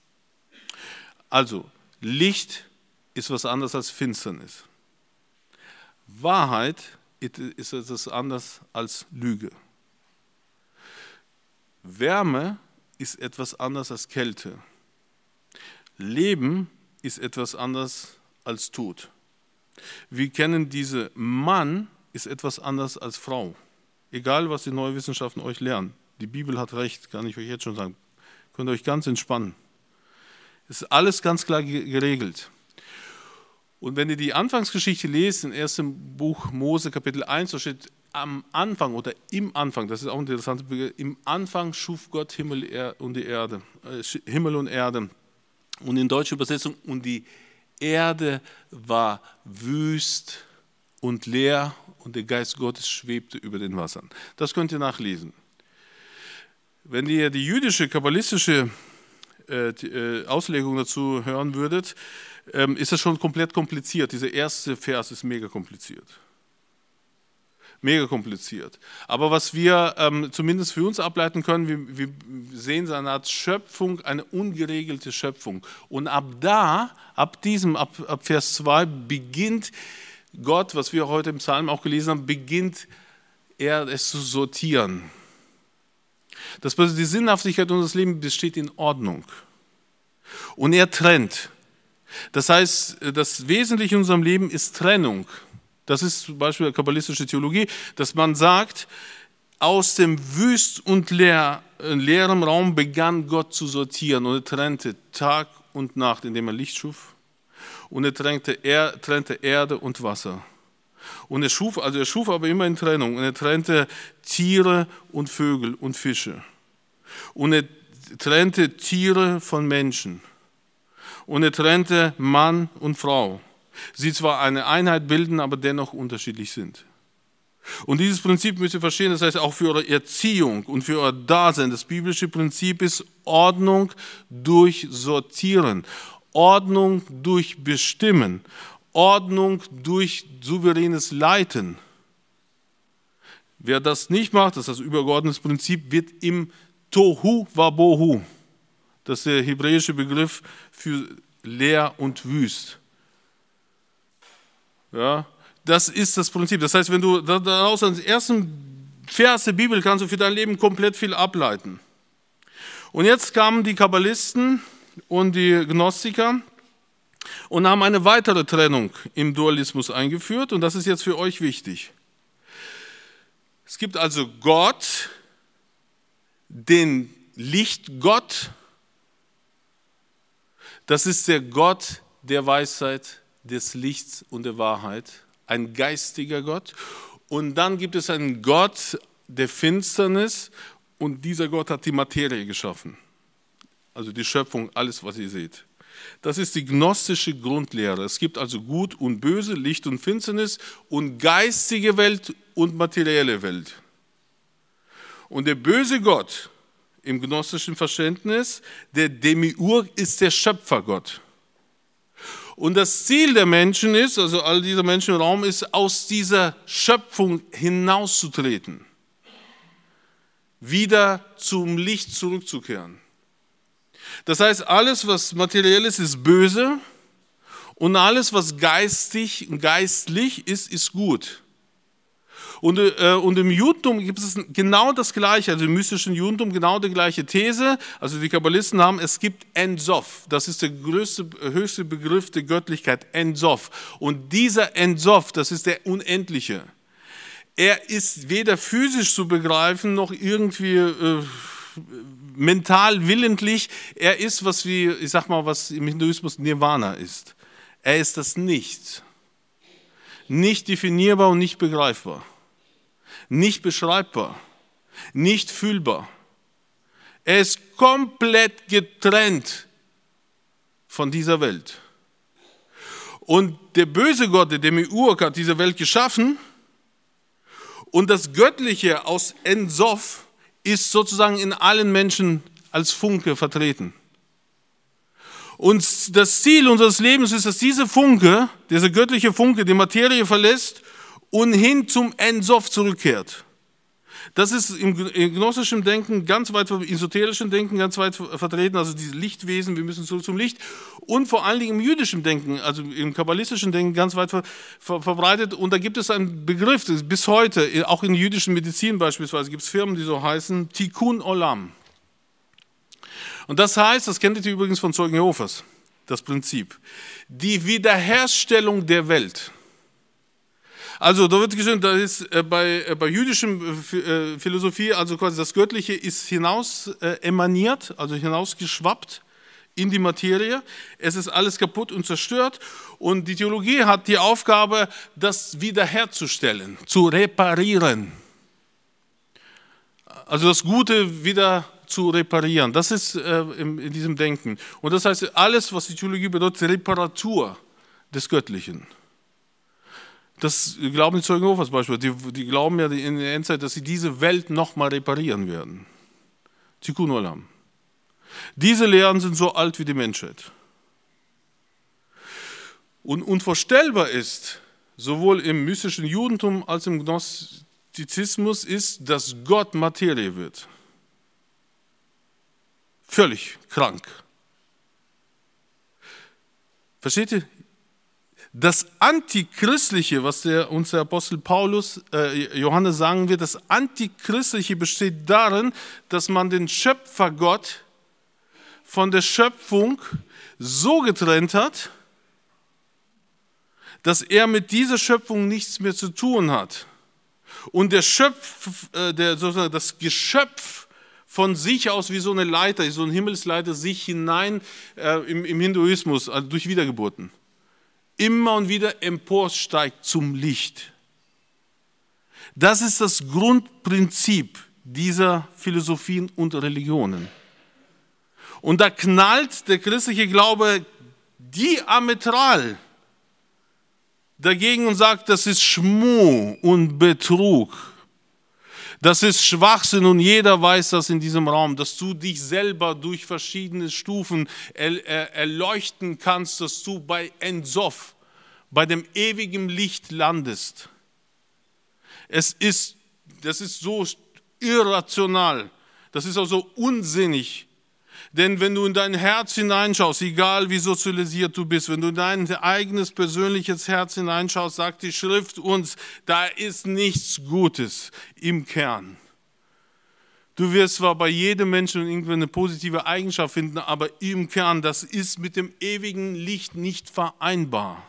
Also Licht ist was anderes als Finsternis. Wahrheit ist etwas anderes als Lüge. Wärme ist etwas anderes als Kälte. Leben ist etwas anderes als Tod. Wir kennen diese Mann ist etwas anderes als Frau. Egal, was die Neuwissenschaften euch lernen. Die Bibel hat recht, kann ich euch jetzt schon sagen. Könnt ihr euch ganz entspannen. Es ist alles ganz klar geregelt. Und wenn ihr die Anfangsgeschichte lest, im ersten Buch Mose, Kapitel eins, da steht am Anfang oder im Anfang, das ist auch ein interessanter Begriff, im Anfang schuf Gott Himmel und die Erde, äh, Himmel und Erde. Und in deutscher Übersetzung, und die Erde war wüst und leer und der Geist Gottes schwebte über den Wassern. Das könnt ihr nachlesen. Wenn ihr die jüdische, kabbalistische äh, die, äh, Auslegung dazu hören würdet, ähm, ist das schon komplett kompliziert. Dieser erste Vers ist mega kompliziert. Mega kompliziert. Aber was wir ähm, zumindest für uns ableiten können, wir, wir sehen so eine Art Schöpfung, eine ungeregelte Schöpfung. Und ab da, ab diesem, ab, ab Vers zwei, beginnt Gott, was wir heute im Psalm auch gelesen haben, beginnt er es zu sortieren. Das bedeutet, die Sinnhaftigkeit unseres Lebens besteht in Ordnung. Und er trennt. Das heißt, das Wesentliche in unserem Leben ist Trennung. Das ist zum Beispiel kabbalistische Theologie, dass man sagt, aus dem wüst und leer, leeren Raum begann Gott zu sortieren und er trennte Tag und Nacht, indem er Licht schuf. Und er trennte, er trennte Erde und Wasser. Und er schuf, also er schuf aber immer in Trennung. Und er trennte Tiere und Vögel und Fische. Und er trennte Tiere von Menschen. Und er trennte Mann und Frau. Sie zwar eine Einheit bilden, aber dennoch unterschiedlich sind. Und dieses Prinzip müsst ihr verstehen, das heißt auch für eure Erziehung und für euer Dasein. Das biblische Prinzip ist Ordnung durch Sortieren, Ordnung durch Bestimmen, Ordnung durch souveränes Leiten. Wer das nicht macht, das ist das übergeordnete Prinzip, wird im Tohu Wabohu, das ist der hebräische Begriff für leer und wüst. Ja, das ist das Prinzip. Das heißt, wenn du daraus den ersten Vers der Bibel kannst du für dein Leben komplett viel ableiten. Und jetzt kamen die Kabbalisten und die Gnostiker und haben eine weitere Trennung im Dualismus eingeführt und das ist jetzt für euch wichtig. Es gibt also Gott, den Lichtgott, das ist der Gott der Weisheit, des Lichts und der Wahrheit, ein geistiger Gott. Und dann gibt es einen Gott der Finsternis und dieser Gott hat die Materie geschaffen. Also die Schöpfung, alles, was ihr seht. Das ist die gnostische Grundlehre. Es gibt also Gut und Böse, Licht und Finsternis und geistige Welt und materielle Welt. Und der böse Gott im gnostischen Verständnis, der Demiurg, ist der Schöpfergott. Und das Ziel der Menschen ist, also all dieser Menschen im Raum ist, aus dieser Schöpfung hinauszutreten, wieder zum Licht zurückzukehren. Das heißt, alles, was materiell ist, ist böse und alles, was geistig und geistlich ist, ist gut. Und, äh, und im Judentum gibt es genau das Gleiche, also im mystischen Judentum genau die gleiche These. Also die Kabbalisten haben, es gibt Ein Sof, das ist der größte, höchste Begriff der Göttlichkeit, Ein Sof. Und dieser Ein Sof, das ist der Unendliche. Er ist weder physisch zu begreifen, noch irgendwie äh, mental willentlich. Er ist, was wir, ich sag mal, was im Hinduismus Nirvana ist. Er ist das Nichts. Nicht definierbar und nicht begreifbar. Nicht beschreibbar. Nicht fühlbar. Er ist komplett getrennt von dieser Welt. Und der böse Gott, der Demiurg, hat diese Welt geschaffen. Und das Göttliche aus En Sof ist sozusagen in allen Menschen als Funke vertreten. Und das Ziel unseres Lebens ist, dass dieser Funke, dieser göttliche Funke, die Materie verlässt und hin zum En Sof zurückkehrt. Das ist im gnostischen Denken ganz weit, im esoterischen Denken ganz weit vertreten, also diese Lichtwesen, wir müssen zurück zum Licht. Und vor allen Dingen im jüdischen Denken, also im kabbalistischen Denken ganz weit ver, ver, verbreitet. Und da gibt es einen Begriff, bis heute, auch in jüdischen Medizin beispielsweise, gibt es Firmen, die so heißen, Tikkun Olam. Und das heißt, das kennt ihr übrigens von Zeugen Jehovas, das Prinzip, die Wiederherstellung der Welt. Also da wird geschrieben, da ist äh, bei, äh, bei jüdischem äh, Philosophie, also quasi das Göttliche ist hinaus äh, emaniert, also hinausgeschwappt in die Materie. Es ist alles kaputt und zerstört und die Theologie hat die Aufgabe, das wiederherzustellen, zu reparieren. Also das Gute wieder zu reparieren. Das ist äh, in, in diesem Denken. Und das heißt, alles, was die Theologie bedeutet, Reparatur des Göttlichen. Das glauben die Zeugen Jehovas beispielsweise. Die, die glauben ja in der Endzeit, dass sie diese Welt nochmal reparieren werden. Tikkun Olam. Diese Lehren sind so alt wie die Menschheit. Und unvorstellbar ist, sowohl im mystischen Judentum als im Gnostizismus, ist, dass Gott Materie wird. Völlig krank. Versteht ihr? Das Antichristliche, was der, uns der Apostel Paulus, äh, Johannes sagen wird, das Antichristliche besteht darin, dass man den Schöpfergott von der Schöpfung so getrennt hat, dass er mit dieser Schöpfung nichts mehr zu tun hat. Und der Schöpf, äh, der, sozusagen das Geschöpf von sich aus wie so eine Leiter, so eine Himmelsleiter, sich hinein äh, im, im Hinduismus, also durch Wiedergeburten, immer und wieder emporsteigt zum Licht. Das ist das Grundprinzip dieser Philosophien und Religionen. Und da knallt der christliche Glaube diametral dagegen und sagt, das ist Schmuh und Betrug. Das ist Schwachsinn und jeder weiß das in diesem Raum, dass du dich selber durch verschiedene Stufen erleuchten kannst, dass du bei En Sof, bei dem ewigen Licht landest. Es ist, das ist so irrational, das ist auch so unsinnig. Denn wenn du in dein Herz hineinschaust, egal wie sozialisiert du bist, wenn du in dein eigenes persönliches Herz hineinschaust, sagt die Schrift uns, da ist nichts Gutes im Kern. Du wirst zwar bei jedem Menschen irgendwie eine positive Eigenschaft finden, aber im Kern, das ist mit dem ewigen Licht nicht vereinbar.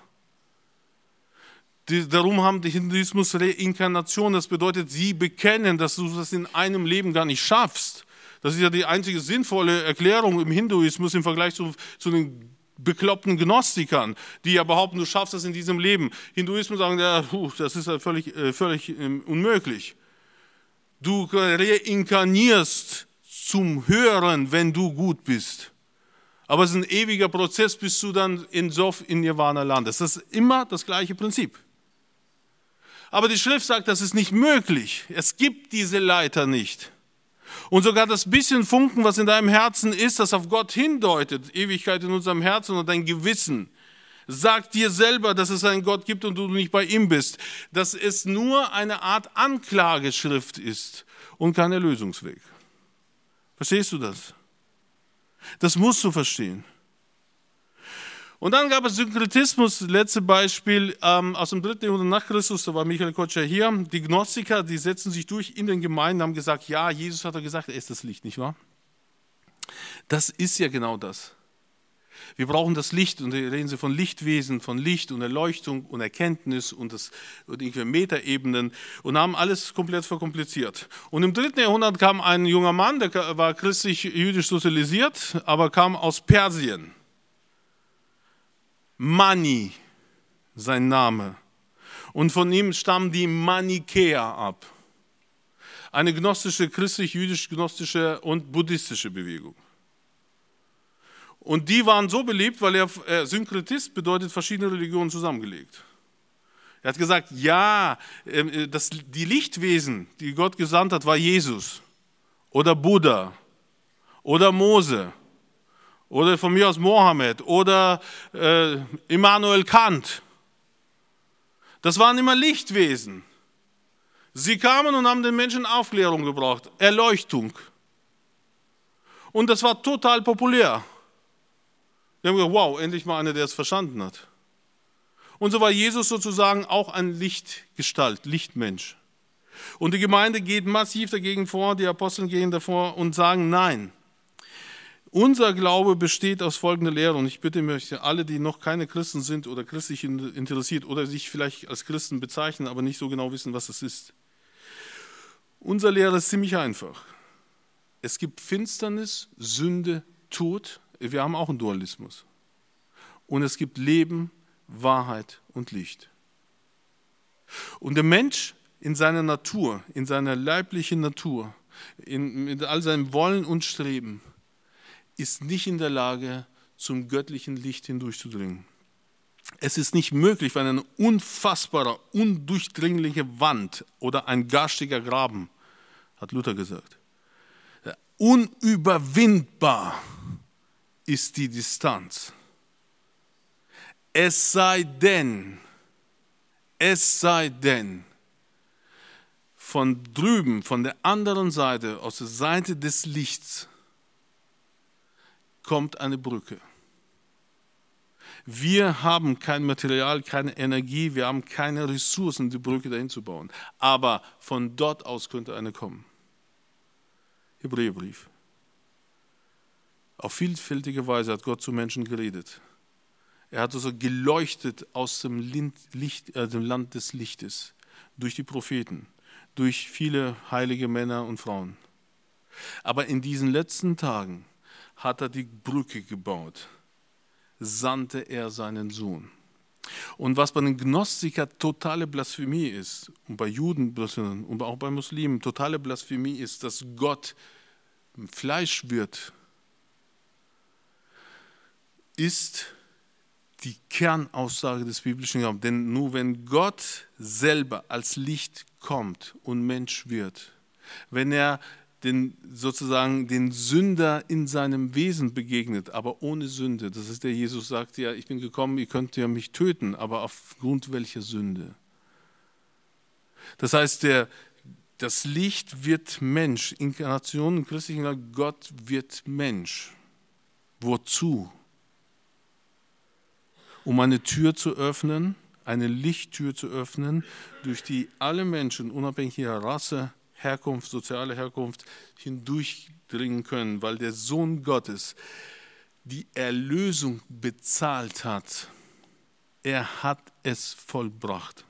Die, darum haben die Hinduismus Reinkarnation, das bedeutet, sie bekennen, dass du das in einem Leben gar nicht schaffst. Das ist ja die einzige sinnvolle Erklärung im Hinduismus im Vergleich zu, zu den bekloppten Gnostikern, die ja behaupten, du schaffst das in diesem Leben. Hinduismus sagen, ja, das ist ja völlig, völlig unmöglich. Du reinkarnierst zum Höheren, wenn du gut bist. Aber es ist ein ewiger Prozess, bis du dann in Sof, in Nirvana landest. Das ist immer das gleiche Prinzip. Aber die Schrift sagt, das ist nicht möglich. Es gibt diese Leiter nicht. Und sogar das bisschen Funken, was in deinem Herzen ist, das auf Gott hindeutet, Ewigkeit in unserem Herzen und dein Gewissen, sagt dir selber, dass es einen Gott gibt und du nicht bei ihm bist, dass es nur eine Art Anklageschrift ist und kein Erlösungsweg. Verstehst du das? Das musst du verstehen. Und dann gab es Synkretismus, letztes Beispiel ähm, aus dem dritten Jahrhundert nach Christus, da war Michael Kotscher hier. Die Gnostiker, die setzen sich durch in den Gemeinden, haben gesagt, ja, Jesus hat gesagt, er ist das Licht, nicht wahr? Das ist ja genau das. Wir brauchen das Licht und da reden sie von Lichtwesen, von Licht und Erleuchtung und Erkenntnis und, das, und irgendwie Metaebenen und haben alles komplett verkompliziert. Und im dritten Jahrhundert kam ein junger Mann, der war christlich-jüdisch sozialisiert, aber kam aus Persien. Mani, sein Name. Und von ihm stammen die Manichäer ab. Eine gnostische, christlich-jüdisch-gnostische und buddhistische Bewegung. Und die waren so beliebt, weil er äh, Synkretist bedeutet verschiedene Religionen zusammengelegt. Er hat gesagt, ja, äh, das, die Lichtwesen, die Gott gesandt hat, war Jesus oder Buddha oder Mose oder von mir aus Mohammed oder äh, Immanuel Kant. Das waren immer Lichtwesen. Sie kamen und haben den Menschen Aufklärung gebracht, Erleuchtung. Und das war total populär. Wir haben gesagt, wow, endlich mal einer, der es verstanden hat. Und so war Jesus sozusagen auch ein Lichtgestalt, Lichtmensch. Und die Gemeinde geht massiv dagegen vor, die Apostel gehen davor und sagen, nein, unser Glaube besteht aus folgender Lehre. Und ich bitte mich, alle, die noch keine Christen sind oder christlich interessiert oder sich vielleicht als Christen bezeichnen, aber nicht so genau wissen, was es ist. Unsere Lehre ist ziemlich einfach. Es gibt Finsternis, Sünde, Tod. Wir haben auch einen Dualismus. Und es gibt Leben, Wahrheit und Licht. Und der Mensch in seiner Natur, in seiner leiblichen Natur, in, in all seinem Wollen und Streben, ist nicht in der Lage, zum göttlichen Licht hindurchzudringen. Es ist nicht möglich, weil eine unfassbare, undurchdringliche Wand oder ein garstiger Graben, hat Luther gesagt, unüberwindbar ist die Distanz. Es sei denn, es sei denn, von drüben, von der anderen Seite, aus der Seite des Lichts, kommt eine Brücke. Wir haben kein Material, keine Energie, wir haben keine Ressourcen, die Brücke dahin zu bauen. Aber von dort aus könnte eine kommen. Hebräerbrief. Auf vielfältige Weise hat Gott zu Menschen geredet. Er hat also geleuchtet aus dem, Licht, äh, dem Land des Lichtes, durch die Propheten, durch viele heilige Männer und Frauen. Aber in diesen letzten Tagen hat er die Brücke gebaut, sandte er seinen Sohn. Und was bei den Gnostikern totale Blasphemie ist, und bei Juden und auch bei Muslimen totale Blasphemie ist, dass Gott Fleisch wird, ist die Kernaussage des biblischen Glaubens. Denn nur wenn Gott selber als Licht kommt und Mensch wird, wenn er den, sozusagen den Sünder in seinem Wesen begegnet, aber ohne Sünde, das ist der Jesus sagt ja, ich bin gekommen, ihr könnt ja mich töten, aber aufgrund welcher Sünde? Das heißt, der, das Licht wird Mensch, Inkarnation im christlichen Glauben, Gott wird Mensch. Wozu? Um eine Tür zu öffnen, eine Lichttür zu öffnen, durch die alle Menschen, unabhängig ihrer Rasse, Herkunft, soziale Herkunft, hindurchdringen können, weil der Sohn Gottes die Erlösung bezahlt hat. Er hat es vollbracht.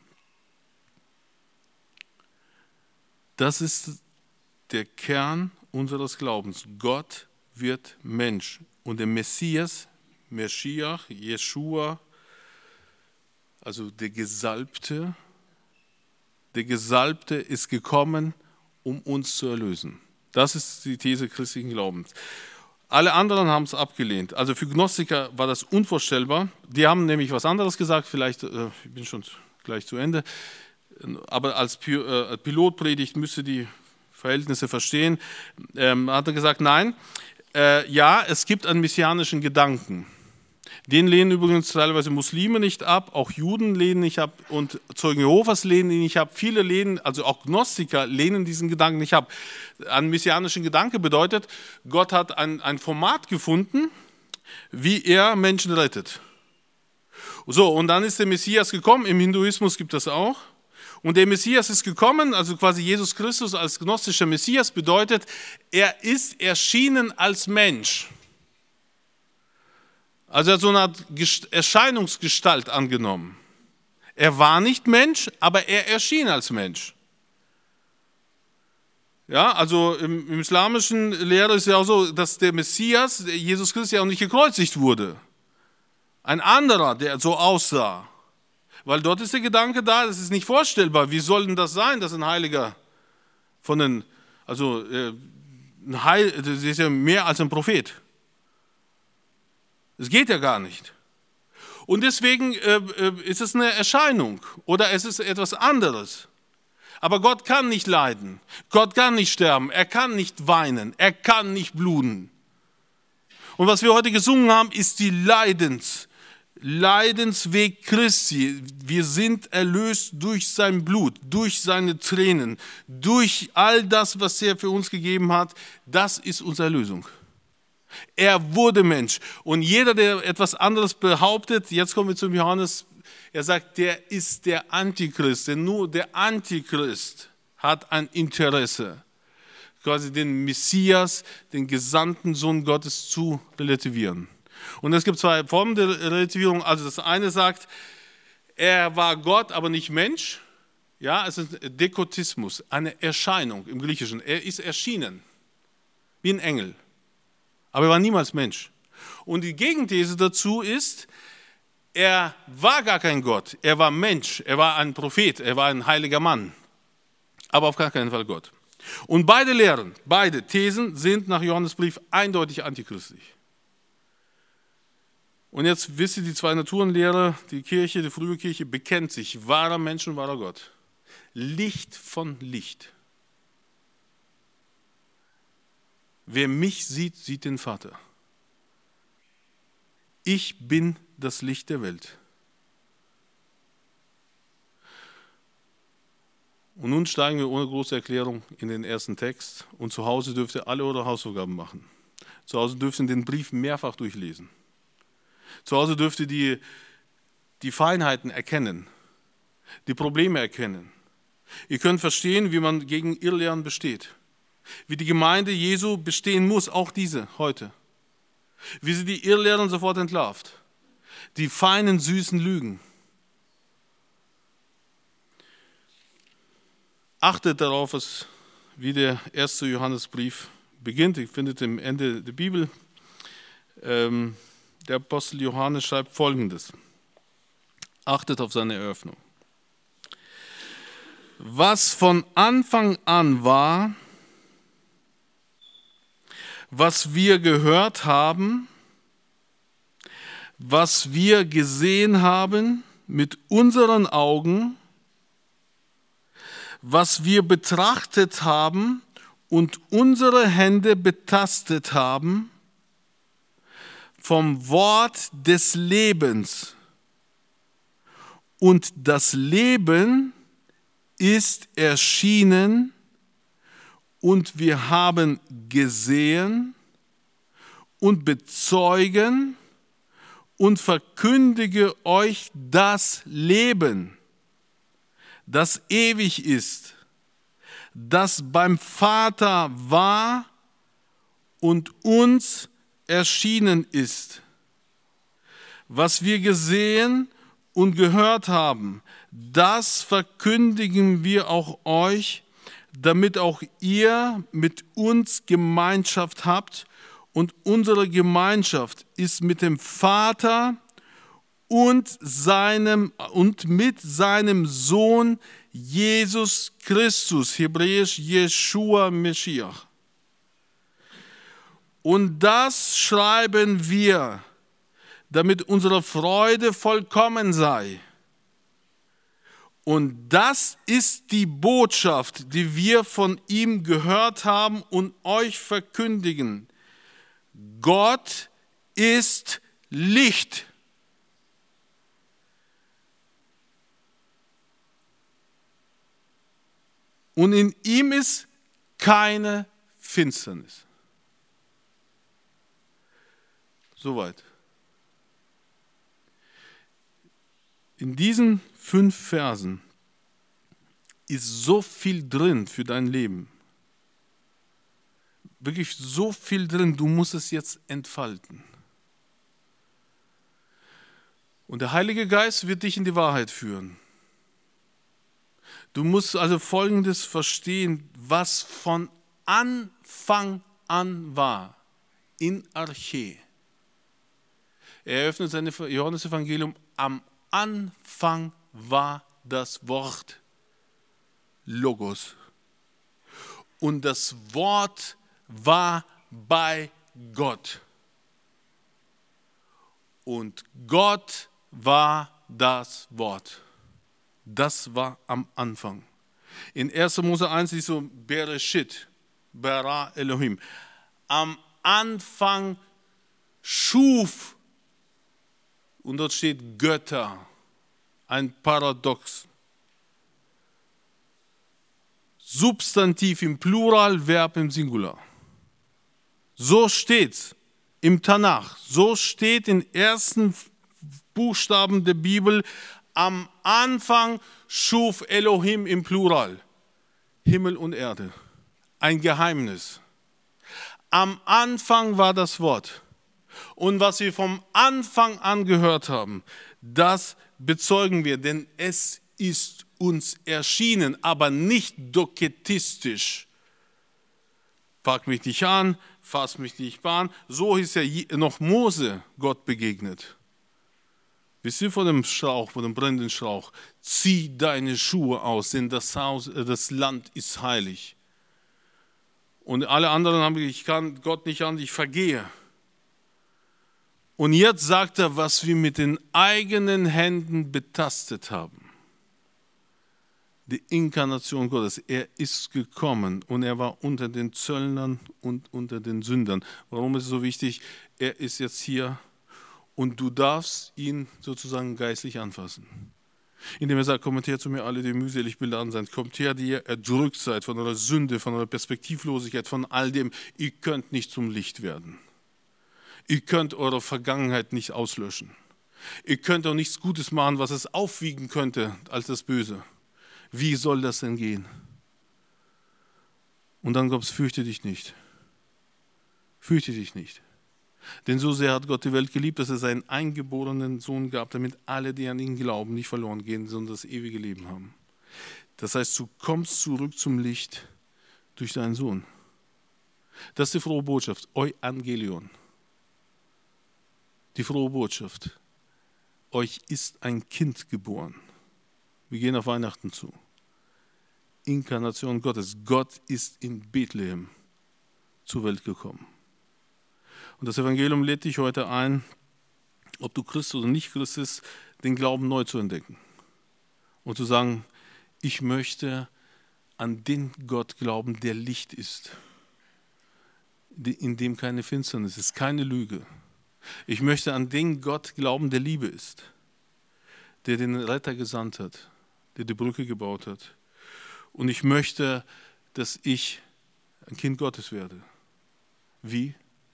Das ist der Kern unseres Glaubens. Gott wird Mensch. Und der Messias, Meschiach, Jeschua, also der Gesalbte, der Gesalbte ist gekommen, um uns zu erlösen. Das ist die These christlichen Glaubens. Alle anderen haben es abgelehnt. Also für Gnostiker war das unvorstellbar. Die haben nämlich was anderes gesagt, vielleicht, äh, ich bin schon gleich zu Ende, aber als Pilotpredigt müsste die Verhältnisse verstehen. Ähm, hat er gesagt, nein, äh, ja, es gibt einen messianischen Gedanken. Den lehnen übrigens teilweise Muslime nicht ab, auch Juden lehnen nicht ab und Zeugen Jehovas lehnen ihn nicht ab. Viele lehnen, also auch Gnostiker lehnen diesen Gedanken nicht ab. Ein messianischer Gedanke bedeutet, Gott hat ein, ein Format gefunden, wie er Menschen rettet. So, und dann ist der Messias gekommen, im Hinduismus gibt es das auch. Und der Messias ist gekommen, also quasi Jesus Christus als gnostischer Messias bedeutet, er ist erschienen als Mensch. Also er hat so eine Art Erscheinungsgestalt angenommen. Er war nicht Mensch, aber er erschien als Mensch. Ja, also im, im islamischen Lehre ist ja auch so, dass der Messias, der Jesus Christus, ja auch nicht gekreuzigt wurde. Ein anderer, der so aussah. Weil dort ist der Gedanke da, das ist nicht vorstellbar. Wie soll denn das sein, dass ein Heiliger von den, also äh, ein Heil, das ist ja mehr als ein Prophet. Es geht ja gar nicht. Und deswegen äh, ist es eine Erscheinung oder es ist etwas anderes. Aber Gott kann nicht leiden, Gott kann nicht sterben, er kann nicht weinen, er kann nicht bluten. Und was wir heute gesungen haben, ist die Leidens, Leidensweg Christi. Wir sind erlöst durch sein Blut, durch seine Tränen, durch all das, was er für uns gegeben hat. Das ist unsere Erlösung. Er wurde Mensch. Und jeder, der etwas anderes behauptet, jetzt kommen wir zum Johannes, er sagt, der ist der Antichrist. Denn nur der Antichrist hat ein Interesse, quasi den Messias, den gesandten Sohn Gottes zu relativieren. Und es gibt zwei Formen der Relativierung. Also das eine sagt, er war Gott, aber nicht Mensch. Ja, es ist Dekotismus, eine Erscheinung im Griechischen. Er ist erschienen, wie ein Engel. Aber er war niemals Mensch. Und die Gegenthese dazu ist, er war gar kein Gott, er war Mensch, er war ein Prophet, er war ein heiliger Mann, aber auf gar keinen Fall Gott. Und beide Lehren, beide Thesen sind nach Johannesbrief eindeutig antichristlich. Und jetzt wisst ihr, die zwei Naturenlehre, die Kirche, die frühe Kirche bekennt sich, wahrer Mensch und wahrer Gott. Licht von Licht. Wer mich sieht, sieht den Vater. Ich bin das Licht der Welt. Und nun steigen wir ohne große Erklärung in den ersten Text. Und zu Hause dürft ihr alle eure Hausaufgaben machen. Zu Hause dürft ihr den Brief mehrfach durchlesen. Zu Hause dürft ihr die, die Feinheiten erkennen, die Probleme erkennen. Ihr könnt verstehen, wie man gegen Irrlehren besteht. Wie die Gemeinde Jesu bestehen muss, auch diese heute. Wie sie die Irrlehren sofort entlarvt. Die feinen, süßen Lügen. Achtet darauf, was, wie der erste Johannesbrief beginnt. Ihr findet am Ende der Bibel. Ähm, der Apostel Johannes schreibt Folgendes. Achtet auf seine Eröffnung. Was von Anfang an war, was wir gehört haben, was wir gesehen haben mit unseren Augen, was wir betrachtet haben und unsere Hände betastet haben, vom Wort des Lebens. Und das Leben ist erschienen und wir haben gesehen und bezeugen und verkündige euch das Leben, das ewig ist, das beim Vater war und uns erschienen ist. Was wir gesehen und gehört haben, das verkündigen wir auch euch, damit auch ihr mit uns Gemeinschaft habt. Und unsere Gemeinschaft ist mit dem Vater und, seinem, und mit seinem Sohn Jesus Christus, hebräisch Jeshua Meshiach. Und das schreiben wir, damit unsere Freude vollkommen sei. Und das ist die Botschaft, die wir von ihm gehört haben und euch verkündigen. Gott ist Licht. Und in ihm ist keine Finsternis. Soweit. In diesen fünf Versen ist so viel drin für dein Leben. Wirklich so viel drin, du musst es jetzt entfalten. Und der Heilige Geist wird dich in die Wahrheit führen. Du musst also Folgendes verstehen, was von Anfang an war, in Arche. Er eröffnet sein Johannesevangelium, am Anfang war das Wort Logos. Und das Wort war bei Gott. Und Gott war das Wort. Das war am Anfang. In erster Mose eins ist so Bereshit, Bara Elohim. Am Anfang schuf, und dort steht Götter, ein Paradox. Substantiv im Plural, Verb im Singular. So steht's im Tanach. So steht in ersten Buchstaben der Bibel: Am Anfang schuf Elohim im Plural Himmel und Erde. Ein Geheimnis. Am Anfang war das Wort. Und was wir vom Anfang an gehört haben, das bezeugen wir, denn es ist uns erschienen, aber nicht doketistisch. Pack mich nicht an, fass mich nicht an. So ist ja noch Mose Gott begegnet. Wisst ihr, vor dem Strauch, vor dem brennenden Strauch: Zieh deine Schuhe aus, denn das, Haus, das Land ist heilig. Und alle anderen haben gesagt, ich kann Gott nicht an, ich vergehe. Und jetzt sagt er, was wir mit den eigenen Händen betastet haben. Die Inkarnation Gottes. Er ist gekommen und er war unter den Zöllnern und unter den Sündern. Warum ist es so wichtig? Er ist jetzt hier und du darfst ihn sozusagen geistlich anfassen. Indem er sagt, kommt her zu mir alle, die mühselig beladen seid. Kommt her, die ihr erdrückt seid von eurer Sünde, von eurer Perspektivlosigkeit, von all dem. Ihr könnt nicht zum Licht werden. Ihr könnt eure Vergangenheit nicht auslöschen. Ihr könnt auch nichts Gutes machen, was es aufwiegen könnte als das Böse. Wie soll das denn gehen? Und dann kommt es, fürchte dich nicht. Fürchte dich nicht. Denn so sehr hat Gott die Welt geliebt, dass er seinen eingeborenen Sohn gab, damit alle, die an ihn glauben, nicht verloren gehen, sondern das ewige Leben haben. Das heißt, du kommst zurück zum Licht durch deinen Sohn. Das ist die frohe Botschaft, Euangelion. Die frohe Botschaft. Euch ist ein Kind geboren. Wir gehen auf Weihnachten zu. Inkarnation Gottes. Gott ist in Bethlehem zur Welt gekommen. Und das Evangelium lädt dich heute ein, ob du Christ oder nicht Christ bist, den Glauben neu zu entdecken. Und zu sagen, ich möchte an den Gott glauben, der Licht ist. In dem keine Finsternis ist, keine Lüge. Ich möchte an den Gott glauben, der Liebe ist. Der den Retter gesandt hat, der die Brücke gebaut hat. Und ich möchte, dass ich ein Kind Gottes werde. Wie?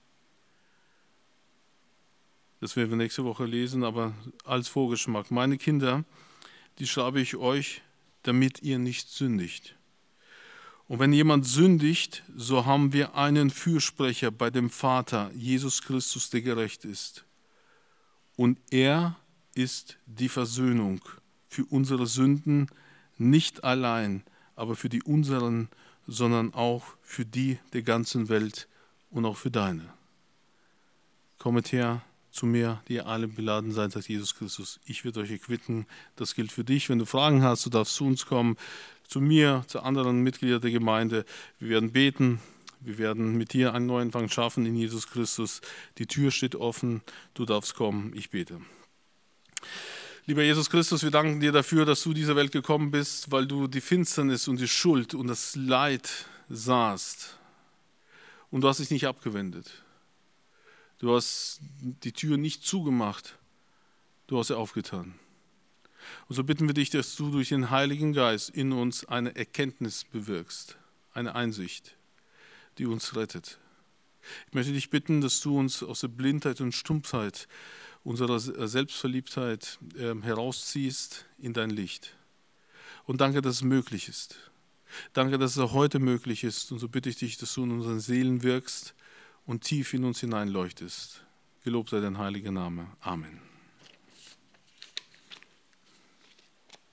Das werden wir nächste Woche lesen, aber als Vorgeschmack. Meine Kinder, die schreibe ich euch, damit ihr nicht sündigt. Und wenn jemand sündigt, so haben wir einen Fürsprecher bei dem Vater, Jesus Christus, der gerecht ist. Und er ist die Versöhnung für unsere Sünden, nicht allein, aber für die unseren, sondern auch für die der ganzen Welt und auch für deine. Kommet her zu mir, die ihr alle beladen seid, sagt Jesus Christus. Ich werde euch erquicken. Das gilt für dich. Wenn du Fragen hast, du darfst zu uns kommen, zu mir, zu anderen Mitgliedern der Gemeinde. Wir werden beten. Wir werden mit dir einen Neuanfang schaffen in Jesus Christus. Die Tür steht offen. Du darfst kommen. Ich bete. Lieber Jesus Christus, wir danken dir dafür, dass du in diese Welt gekommen bist, weil du die Finsternis und die Schuld und das Leid sahst. Und du hast dich nicht abgewendet. Du hast die Tür nicht zugemacht, du hast sie aufgetan. Und so bitten wir dich, dass du durch den Heiligen Geist in uns eine Erkenntnis bewirkst, eine Einsicht, die uns rettet. Ich möchte dich bitten, dass du uns aus der Blindheit und Stumpfheit, unserer Selbstverliebtheit äh, herausziehst in dein Licht. Und danke, dass es möglich ist. Danke, dass es auch heute möglich ist. Und so bitte ich dich, dass du in unseren Seelen wirkst und tief in uns hineinleuchtest. Gelobt sei dein heiliger Name. Amen.